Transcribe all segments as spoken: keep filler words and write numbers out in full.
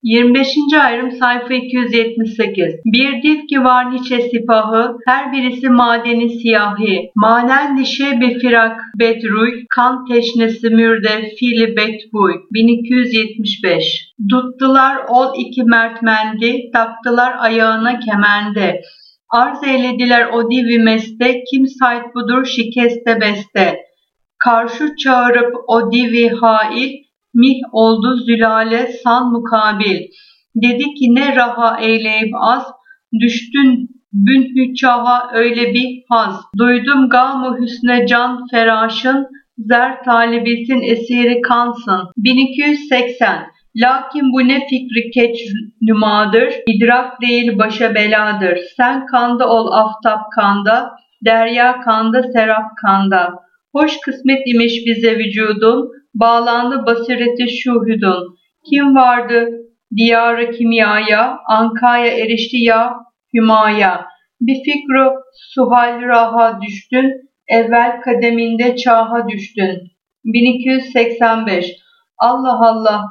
yirmi beşinci ayrım sayfa iki yüz yetmiş sekiz. Bir div ki var niçe sipahı, her birisi madeni siyahi. Manen dişe bir firak bedruy, kan teşnesi mürde fili betbuy. bin iki yüz yetmiş beş. Tuttular ol iki mertmendi, taktılar ayağına kemende. Arz eylediler o divi meste, kim sahip budur şikeste beste. Karşı çağırıp o divi hail, mih oldu zülale san mukabil. Dedi ki ne raha eyleyip az, düştün bünhü çaha öyle bir haz. Duydum gam-ı hüsne can feraşın, zer talibisin esiri kansın. bin iki yüz seksen. Lakin bu ne fikri keç nümadır, idrak değil başa beladır. Sen kanda ol aftap kanda, derya kanda serap kanda. Hoş kısmet imiş bize vücudun, bağlandı basireti şuhudun. Kim vardı diyarı kimyaya, ankaya erişti ya hümaya. Bir fikru suhal raha düştün, evvel kademinde çaha düştün. bin iki yüz seksen beş. Allah Allah,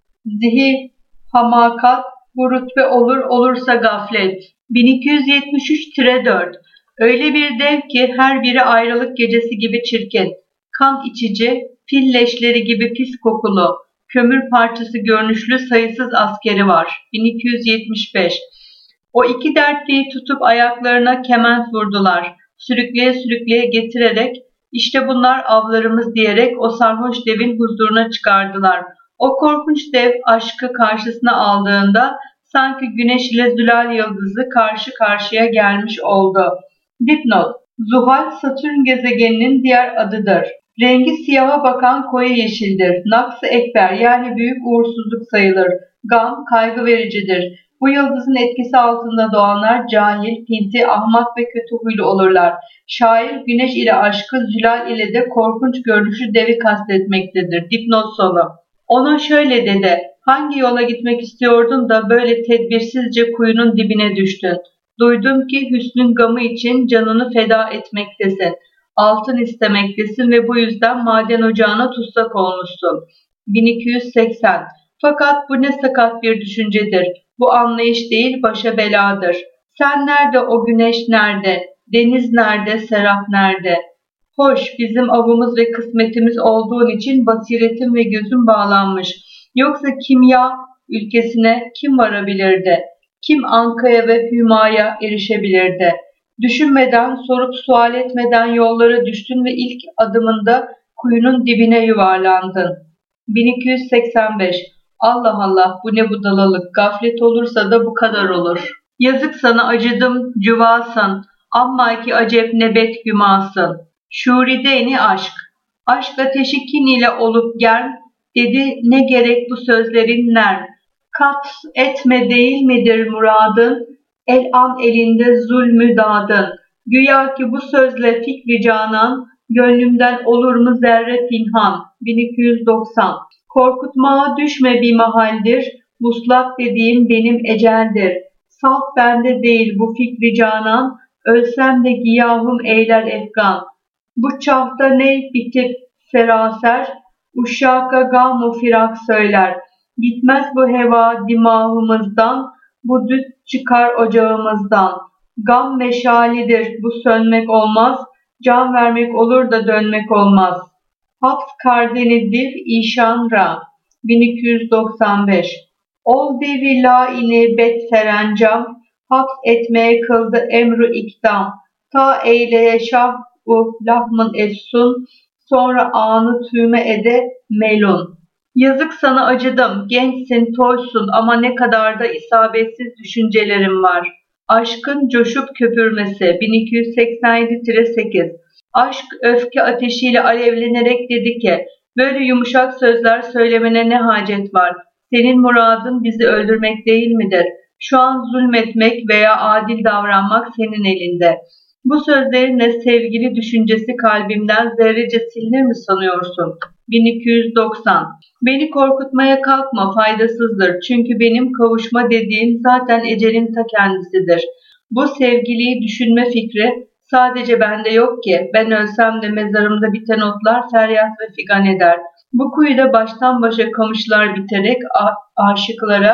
zihi hamakat, bu rütbe olur olursa gaflet. bin iki yüz yetmiş üç dört. Öyle bir dev ki her biri ayrılık gecesi gibi çirkin, kan içici, fil leşleri gibi pis kokulu, kömür parçası görünüşlü sayısız askeri var. bin iki yüz yetmiş beş. O iki dertliyi tutup ayaklarına kement vurdular, sürükleye sürükleye getirerek, işte bunlar avlarımız diyerek o sarhoş devin huzuruna çıkardılar. O korkunç dev aşkı karşısına aldığında sanki güneş ile zülal yıldızı karşı karşıya gelmiş oldu. Dipnot: Zuhal, Satürn gezegeninin diğer adıdır. Rengi siyaha bakan koyu yeşildir. Naks-ı ekber yani büyük uğursuzluk sayılır. Gam, kaygı vericidir. Bu yıldızın etkisi altında doğanlar cahil, pinti, ahmak ve kötü huylu olurlar. Şair güneş ile aşkı, zülal ile de korkunç görünüşü devi kastetmektedir. Dipnot sonu. Ona şöyle dedi: hangi yola gitmek istiyordun da böyle tedbirsizce kuyunun dibine düştün? Duydum ki hüsnün gamı için canını feda etmektesin. Altın istemektesin ve bu yüzden maden ocağına tutsak olmuşsun. bin iki yüz seksen. Fakat bu ne sakat bir düşüncedir. Bu anlayış değil, başa beladır. Sen nerede, o güneş nerede? Deniz nerede, serap nerede? Hoş, bizim avımız ve kısmetimiz olduğun için basiretim ve gözüm bağlanmış. Yoksa kimya ülkesine kim varabilirdi? Kim Anka'ya ve Hüma'ya erişebilirdi? Düşünmeden, sorup sual etmeden yollara düştün ve ilk adımında kuyunun dibine yuvarlandın. bin iki yüz seksen beş. Allah Allah, bu ne budalalık, gaflet olursa da bu kadar olur. Yazık sana, acıdım cüvasın, amma ki acep nebet gümasın. Şurideyni aşk, aşk ateşi kin ile olup gel, dedi ne gerek bu sözlerin ner. Kat etme değil midir muradın, el an elinde zulmü dadın. Güya ki bu sözle fikri canan, gönlümden olur mu zerre pinhan. bin iki yüz doksan. Korkutmaya düşme bir mahaldir, muslak dediğim benim eceldir. Salt bende değil bu fikri canan, ölsem de giyahım eyler efgan. Bu çahta ne bitip feraser, uşşaka gam-ı firak söyler. Gitmez bu heva dimağımızdan, bu düt çıkar ocağımızdan. Gam meşalidir, bu sönmek olmaz, can vermek olur da dönmek olmaz. Haps kardeni div işan ra. bin iki yüz doksan beş. Ol divi la ini bet serencam, haps etmeye kıldı emru ikdam. Ta eyleye şah u lahmın efsun, sonra anı tüme ede melun. Yazık sana, acıdım, gençsin, toysun ama ne kadar da isabetsiz düşüncelerim var. Aşkın coşup köpürmesi. bin iki yüz seksen yedi sekiz. Aşk öfke ateşiyle alevlenerek dedi ki, böyle yumuşak sözler söylemene ne hacet var? Senin muradın bizi öldürmek değil midir? Şu an zulmetmek veya adil davranmak senin elinde. Bu sözlerinle sevgili düşüncesi kalbimden zerrece silinir mi sanıyorsun? bin iki yüz doksan. Beni korkutmaya kalkma, faydasızdır. Çünkü benim kavuşma dediğim zaten ecelin ta kendisidir. Bu sevgiliyi düşünme fikri sadece bende yok ki. Ben ölsem de mezarımda biten otlar feryat ve figan eder. Bu kuyuda baştan başa kamışlar biterek aşıklara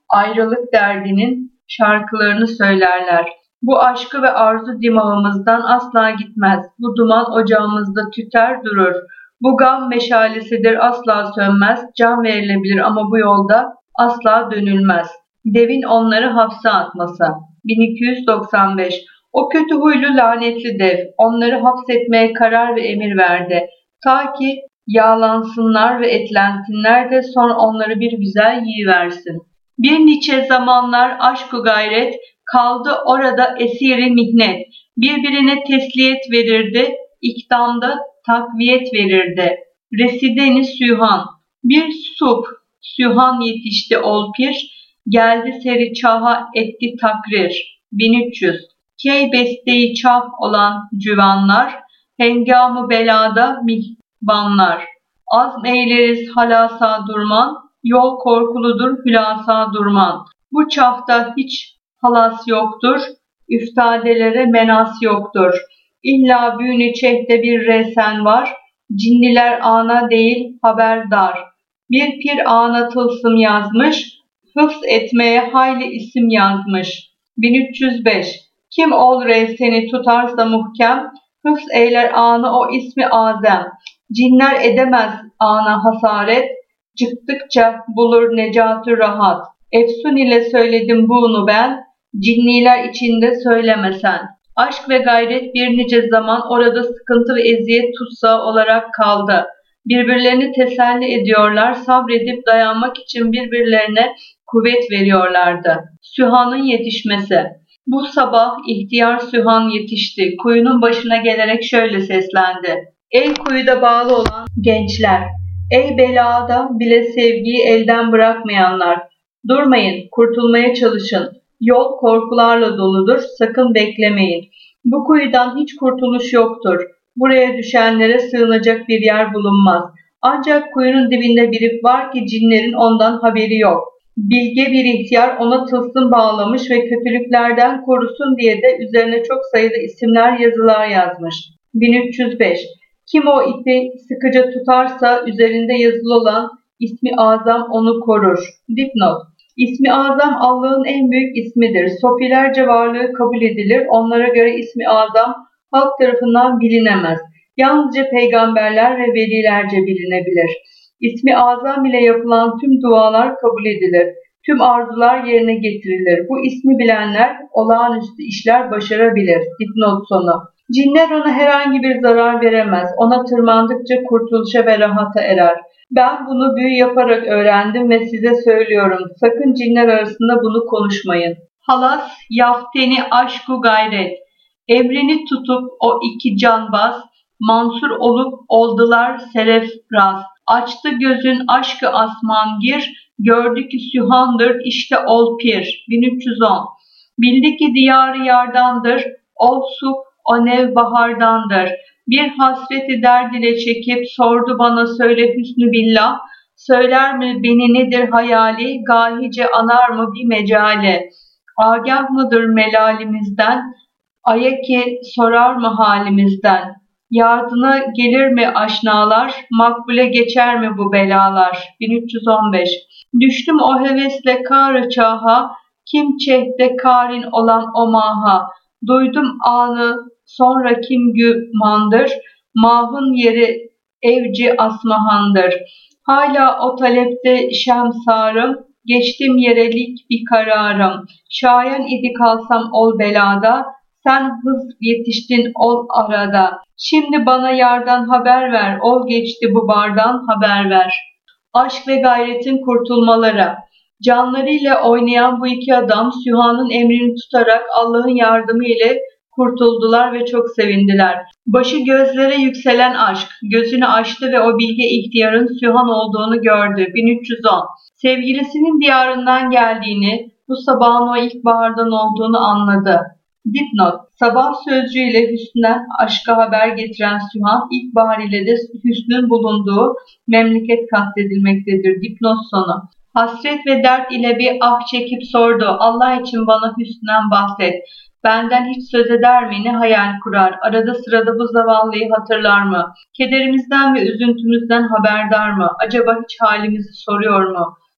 ayrılık derdinin şarkılarını söylerler. Bu aşkı ve arzu dimağımızdan asla gitmez. Bu duman ocağımızda tüter durur. Bu gam meşalesidir, asla sönmez. Can verilebilir ama bu yolda asla dönülmez. Devin onları hapse atması. bin iki yüz doksan beş. O kötü huylu lanetli dev onları hapsetmeye karar ve emir verdi. Ta ki yağlansınlar ve etlensinler de sonra onları bir güzel yiyiversin. Bir nice zamanlar aşk-ı gayret kaldı orada esiri mihnet. Birbirine tesliyet verirdi, ikdamda takviyet verirdi. Reside-i Sühan. Bir sup Sühan yetişti ol pir, geldi seri çaha etti takrir. bin üç yüz. Key besteyi çah olan cüvanlar, hengamı belada mihbanlar. Azm eyleriz halasa durman, yol korkuludur hülasa durman. Bu çahta hiç halas yoktur, üftadelere menas yoktur. İlla büyünü çehte bir resen var, cinniler ana değil haberdar. Bir pir ana tılsım yazmış, hıfz etmeye hayli isim yazmış. bin üç yüz beş. Kim ol reseni tutarsa muhkem, hıfz eyler ana o ismi azem. Cinler edemez ana hasaret, çıktıkça bulur necatı rahat. Efsun ile söyledim bunu ben, cinniler içinde söylemesen. Aşk ve gayret bir nice zaman orada sıkıntı ve eziyet tutsağı olarak kaldı. Birbirlerini teselli ediyorlar, sabredip dayanmak için birbirlerine kuvvet veriyorlardı. Sühan'ın yetişmesi. Bu sabah ihtiyar Sühan yetişti. Kuyunun başına gelerek şöyle seslendi. Ey kuyuda bağlı olan gençler! Ey belada bile sevgiyi elden bırakmayanlar! Durmayın, kurtulmaya çalışın. Yol korkularla doludur, sakın beklemeyin. Bu kuyudan hiç kurtuluş yoktur. Buraya düşenlere sığınacak bir yer bulunmaz. Ancak kuyunun dibinde biri var ki cinlerin ondan haberi yok. Bilge bir ihtiyar ona tılsım bağlamış ve kötülüklerden korusun diye de üzerine çok sayıda isimler, yazılar yazmış. bin üç yüz beş. Kim o ipi sıkıca tutarsa üzerinde yazılı olan ismi azam onu korur. Dipnot. İsmi azam Allah'ın en büyük ismidir. Sofilerce varlığı kabul edilir. Onlara göre ismi azam halk tarafından bilinemez. Yalnızca peygamberler ve velilerce bilinebilir. İsmi azam ile yapılan tüm dualar kabul edilir. Tüm arzular yerine getirilir. Bu ismi bilenler olağanüstü işler başarabilir. Dipnot sonu. Cinler ona herhangi bir zarar veremez. Ona tırmandıkça kurtuluşa ve rahata erer. Ben bunu büyü yaparak öğrendim ve size söylüyorum. Sakın cinler arasında bunu konuşmayın. Halas, yafteni aşku gayret. Emrini tutup o iki canbaz, mansur olup oldular selef rast. Açtı gözün aşkı asman gir, gördü ki Sühan'dır işte ol pir. bin üç yüz on. Bildi ki diyarı yardandır, ol sup o nev bahardandır. Bir hasreti derd ile çekip sordu bana söyle hüsnü billah. Söyler mi beni nedir hayali, gahice anar mı bir mecale. Agah mıdır melalimizden, aya ki sorar mı halimizden. Yardına gelir mi aşnalar, makbule geçer mi bu belalar. bin üç yüz on beş. Düştüm o hevesle kâr-ı çaha, kim çehde kârin olan o maha. Duydum anı sonra kim gümandır, mahın yeri evci asmahandır. Hala o talepte şemsarım, geçtim yerelik bir kararım. Şayan idi kalsam ol belada, sen hız yetiştin ol arada. Şimdi bana yardan haber ver, ol geçti bu bardan haber ver. Aşk ve gayretin kurtulmaları. Canlarıyla oynayan bu iki adam Sühan'ın emrini tutarak Allah'ın yardımı ile kurtuldular ve çok sevindiler. Başı gözlere yükselen aşk gözünü açtı ve o bilge ihtiyarın Sühan olduğunu gördü. bin üç yüz on. Sevgilisinin diyarından geldiğini, bu sabahın o ilkbahardan olduğunu anladı. Dipnot. Sabah sözcüğüyle hüsnen aşka haber getiren Sühan, ilkbahar ile de hüsnün bulunduğu memleket kastedilmektedir. Dipnot sonu. Hasret ve dert ile bir ah çekip sordu. Allah için bana hüsnen bahset. Benden hiç söz eder mi, ne hayal kurar? Arada sırada bu zavallıyı hatırlar mı? Kederimizden ve üzüntümüzden haberdar mı? Acaba hiç halimizi soruyor mu?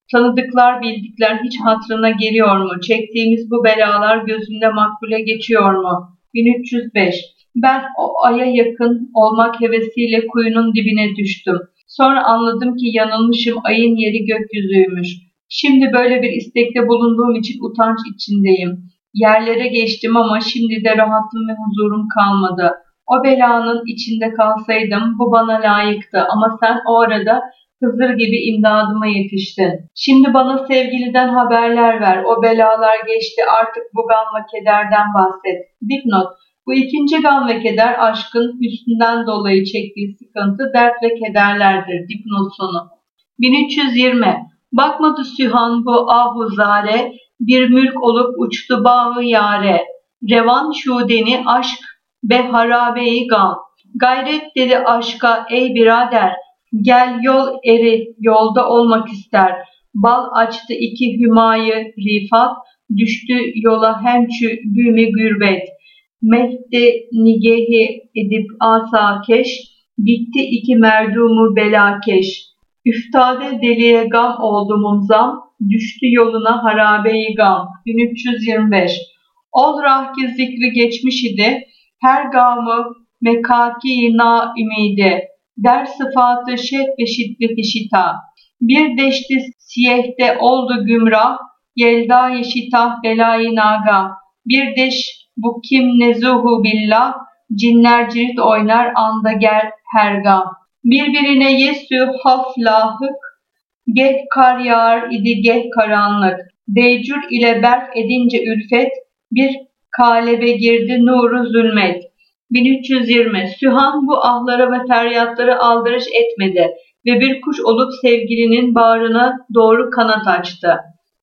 Tanıdıklar bildikler hiç hatırına geliyor mu? Çektiğimiz bu belalar gözünde makbule geçiyor mu? bin üç yüz beş. Ben o aya yakın olmak hevesiyle kuyunun dibine düştüm. Sonra anladım ki yanılmışım, ayın yeri gökyüzüymüş. Şimdi böyle bir istekte bulunduğum için utanç içindeyim. Yerlere geçtim ama şimdi de rahatım ve huzurum kalmadı. O belanın içinde kalsaydım bu bana layıktı ama sen o arada Hızır gibi imdadıma yetiştin. Şimdi bana sevgiliden haberler ver. O belalar geçti, artık bu gam ve kederden bahset. Dipnot: Bu ikinci gam ve keder aşkın hüsnünden dolayı çektiği sıkıntı, dert ve kederlerdir. Dipnot sonu. bin üç yüz yirmi. Bakmadı Sühan bu ahuzare, bir mülk olup uçtu bağı yare. Revan şudeni aşk be harabe-i gam. Gayret dedi aşka ey birader, gel yol eri yolda olmak ister. Bal açtı iki hümayı rifat, düştü yola hemçü bümi gürbet. Mehdi nigehi edip asakeş, gitti iki merdumu belakeş. Üftade deliye gam oldu mumzam, düştü yoluna harabe-i gam. bin üç yüz yirmi beş. Ol rahki zikri geçmiş idi, her gamı mekaki na ümidi. Der sıfatı şed ve şiddeti şita. Bir deşti siyehte oldu gümrah, yelda-i şitah belayı naga. Bir deş bu kim nezuhu billah, cinler cirit oynar anda gel hergah. Birbirine yesü haflahık, geh kar yağar idi geh karanlık. Deycur ile berf edince ülfet, bir kalebe girdi nuru zulmet. bin üç yüz yirmi. Sühan bu ahlara ve feryatlara aldırış etmedi ve bir kuş olup sevgilinin bağrına doğru kanat açtı.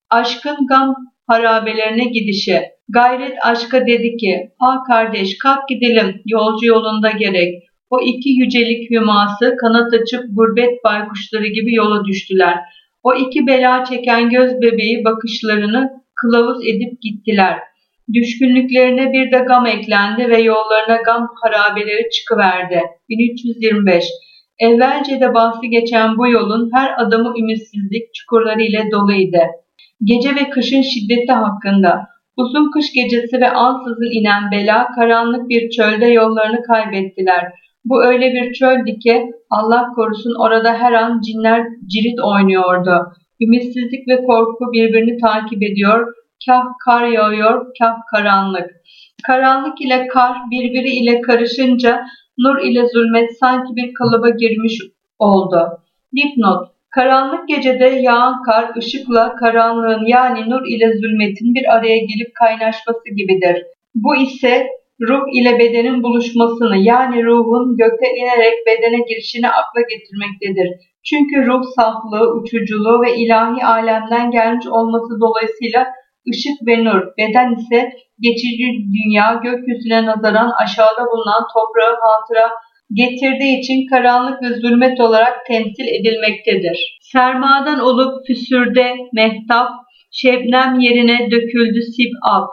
Aşkın gam harabelerine gidişi. Gayret aşka dedi ki, "Ah kardeş, kalk gidelim, yolcu yolunda gerek." O iki yücelik hüması kanat açıp gurbet baykuşları gibi yola düştüler. O iki bela çeken göz bebeği bakışlarını kılavuz edip gittiler. Düşkünlüklerine bir de gam eklendi ve yollarına gam harabeleri çıkıverdi. bin üç yüz yirmi beş. Evvelce de bahsi geçen bu yolun her adamı ümitsizlik çukurları ile doluydu. Gece ve kışın şiddeti hakkında. Uzun kış gecesi ve ansızın inen bela, karanlık bir çölde yollarını kaybettiler. Bu öyle bir çöldü ki Allah korusun, orada her an cinler cirit oynuyordu. Ümitsizlik ve korku birbirini takip ediyor. Kah kar yağıyor, kah karanlık. Karanlık ile kar birbiri ile karışınca nur ile zulmet sanki bir kalıba girmiş oldu. Dipnot: Karanlık gecede yağan kar ışıkla karanlığın yani nur ile zulmetin bir araya gelip kaynaşması gibidir. Bu ise ruh ile bedenin buluşmasını yani ruhun gökten inerek bedene girişini akla getirmektedir. Çünkü ruh saflığı, uçuculuğu ve ilahi alemden gelmiş olması dolayısıyla ışık ve nur, beden ise geçici dünya, gökyüzüne nazaran aşağıda bulunan toprağı hatıra getirdiği için karanlık ve zulmet olarak temsil edilmektedir. Sermadan olup füsürde mehtap, şebnem yerine döküldü sibab.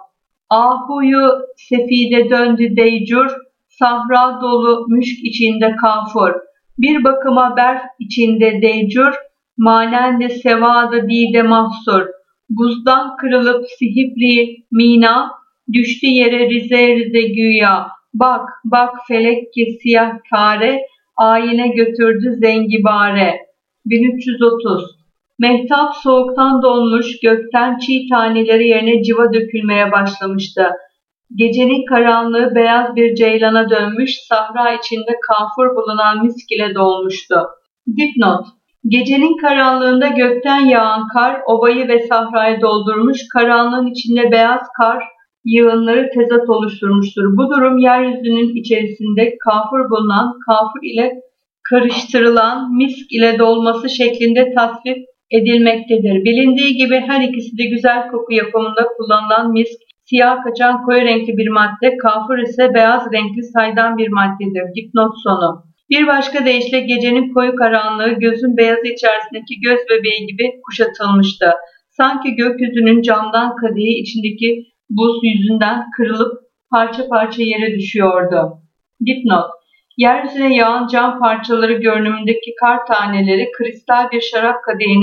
Ahuyu sefide döndü deycur, sahra dolu müşk içinde kafur. Bir bakıma berf içinde deycur, manende sevadı dide mahsur. Buzdan kırılıp sihibri mina, düştü yere rize rize güya. Bak bak felek ki siyah kare, ayine götürdü zengibare. bin üç yüz otuz. Mehtap soğuktan donmuş, gökten çiğ taneleri yerine civa dökülmeye başlamıştı. Gecenin karanlığı beyaz bir ceylana dönmüş, sahra içinde kafur bulunan misk ile dolmuştu. Dipnot: Gecenin karanlığında gökten yağan kar ovayı ve sahrayı doldurmuş, karanlığın içinde beyaz kar yığınları tezat oluşturmuştur. Bu durum yeryüzünün içerisinde kafur bulunan, kafur ile karıştırılan misk ile dolması şeklinde tasvir edilmektedir. Bilindiği gibi her ikisi de güzel koku yapımında kullanılan misk, siyah kaçan koyu renkli bir madde, kafur ise beyaz renkli saydam bir maddedir. Dipnot sonu. Bir başka deyişle gecenin koyu karanlığı gözün beyazı içerisindeki göz bebeği gibi kuşatılmıştı. Sanki gökyüzünün camdan kadehi içindeki buz yüzünden kırılıp parça parça yere düşüyordu. Dipnot: Yeryüzüne yağan cam parçaları görünümündeki kar taneleri kristal bir şarap kadehine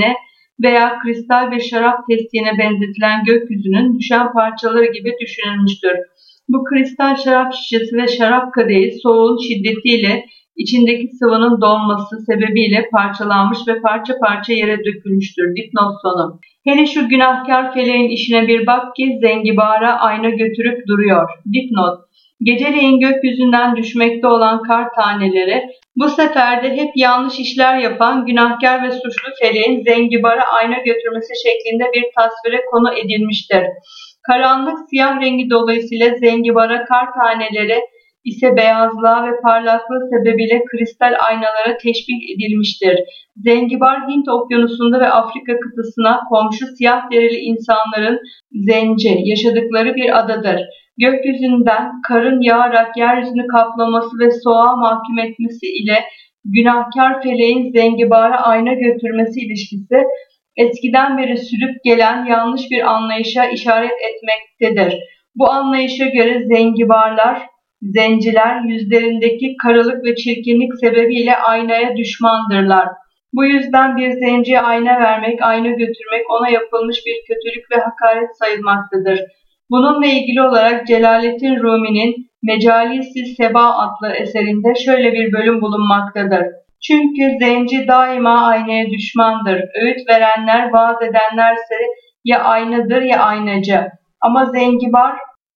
veya kristal bir şarap testiğine benzetilen gökyüzünün düşen parçaları gibi düşünülmüştür. Bu kristal şarap şişesi ve şarap kadehi soğuğun şiddetiyle içindeki sıvının donması sebebiyle parçalanmış ve parça parça yere dökülmüştür. Dipnot sonu. Hele şu günahkar feleğin işine bir bak ki zengibara ayna götürüp duruyor. Dipnot. Geceleyin gökyüzünden düşmekte olan kar taneleri bu sefer de hep yanlış işler yapan günahkar ve suçlu feleğin zengibara ayna götürmesi şeklinde bir tasvire konu edilmiştir. Karanlık siyah rengi dolayısıyla zengibara kar taneleri ise beyazlığa ve parlaklığı sebebiyle kristal aynalara teşbih edilmiştir. Zengibar Hint okyanusunda ve Afrika kıtasına komşu siyah derili insanların zence yaşadıkları bir adadır. Gökyüzünden karın yağarak yeryüzünü kaplaması ve soğuğa mahkum etmesi ile günahkar feleğin zengibara ayna götürmesi ilişkisi eskiden beri sürüp gelen yanlış bir anlayışa işaret etmektedir. Bu anlayışa göre zengibarlar, zenciler yüzlerindeki karalık ve çirkinlik sebebiyle aynaya düşmandırlar. Bu yüzden bir zenciye ayna vermek, ayna götürmek ona yapılmış bir kötülük ve hakaret sayılmaktadır. Bununla ilgili olarak Celaleddin Rumi'nin Mecalisi Seba adlı eserinde şöyle bir bölüm bulunmaktadır. Çünkü zenci daima aynaya düşmandır. Öğüt verenler, vaaz edenlerse ya aynadır ya aynacı. Ama zengibar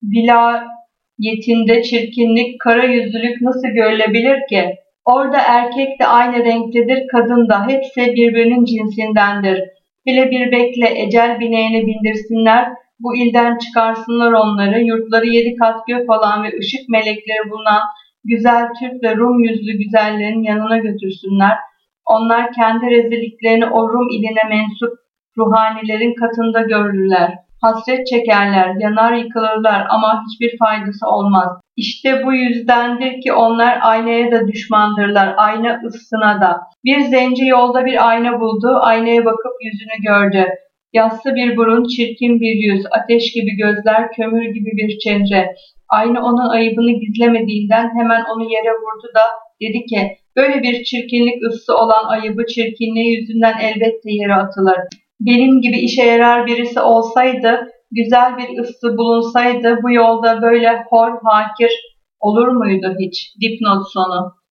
vilayetinde çirkinlik, kara yüzlülük nasıl görülebilir ki? Orada erkek de aynı renktedir, kadın da. Hepsi birbirinin cinsindendir. Hele bir bekle, ecel bineğine bindirsinler, bu ilden çıkarsınlar onları, yurtları yedi kat gök olan ve ışık melekleri bulunan güzel Türk ve Rum yüzlü güzellerin yanına götürsünler. Onlar kendi rezilliklerini o Rum iline mensup ruhanilerin katında görürler. Hasret çekerler, yanar yıkılırlar ama hiçbir faydası olmaz. İşte bu yüzdendir ki onlar aynaya da düşmandırlar, ayna ıssına da. Bir zenci yolda bir ayna buldu, aynaya bakıp yüzünü gördü. Yassı bir burun, çirkin bir yüz, ateş gibi gözler, kömür gibi bir çehre. Ayna onun ayıbını gizlemediğinden hemen onu yere vurdu da dedi ki, böyle bir çirkinlik ıssı olan ayıbı çirkinliği yüzünden elbette yere atılır. Benim gibi işe yarar birisi olsaydı, güzel bir ıssı bulunsaydı bu yolda böyle hor hakir olur muydu hiç? Dipnot sonu.